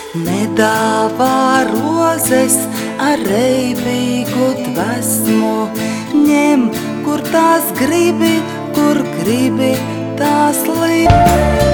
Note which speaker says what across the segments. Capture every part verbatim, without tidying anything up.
Speaker 1: Nedāvā rozes ar reibīgu dvesmu, ņem, kur tās gribi, kur gribi tās likt.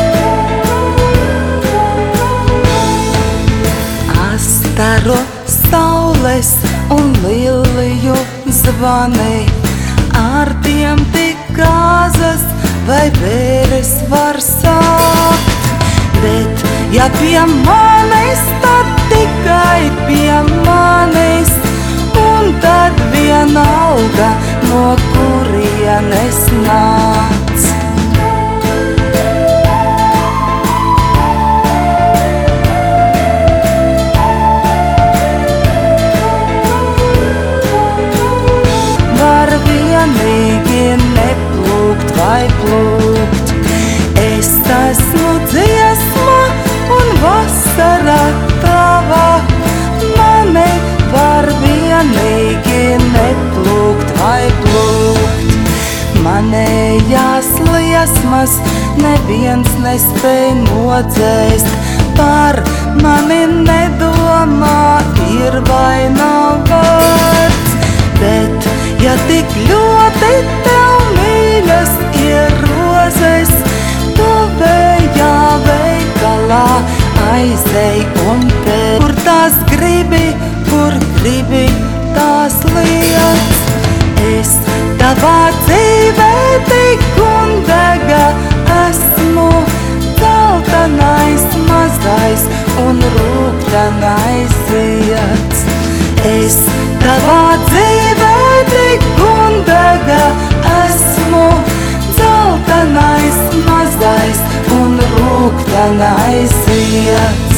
Speaker 1: Astaru, saules un liliju zvani, ar tiem tik kāzas vai bēres var sākt. Bet, ja pie manis, tad tikai pie manis, un tad vienalga, no kurienes nāc. Var vienīgi neplūkt vai plūkt, es esmu dziesma un vasara tava. Mani var vienīgi neplūkt vai plūkt, manējās liesmas neviens nespēj nodzēst. Par mani nedomā, ir vai nav vārds, bet ja tik ļoti tev mīļas ir rozes, tu vējā veikalā aizej un pēc. Kur tās gribi, kur gribi tās liec. Es tavā dzīvē tik un dega esmu, zeltainais mazais un rūgtenais zieds. Es tavā dzīvē tik un dega esmu, zeltainais mazais un rūgtenais zieds.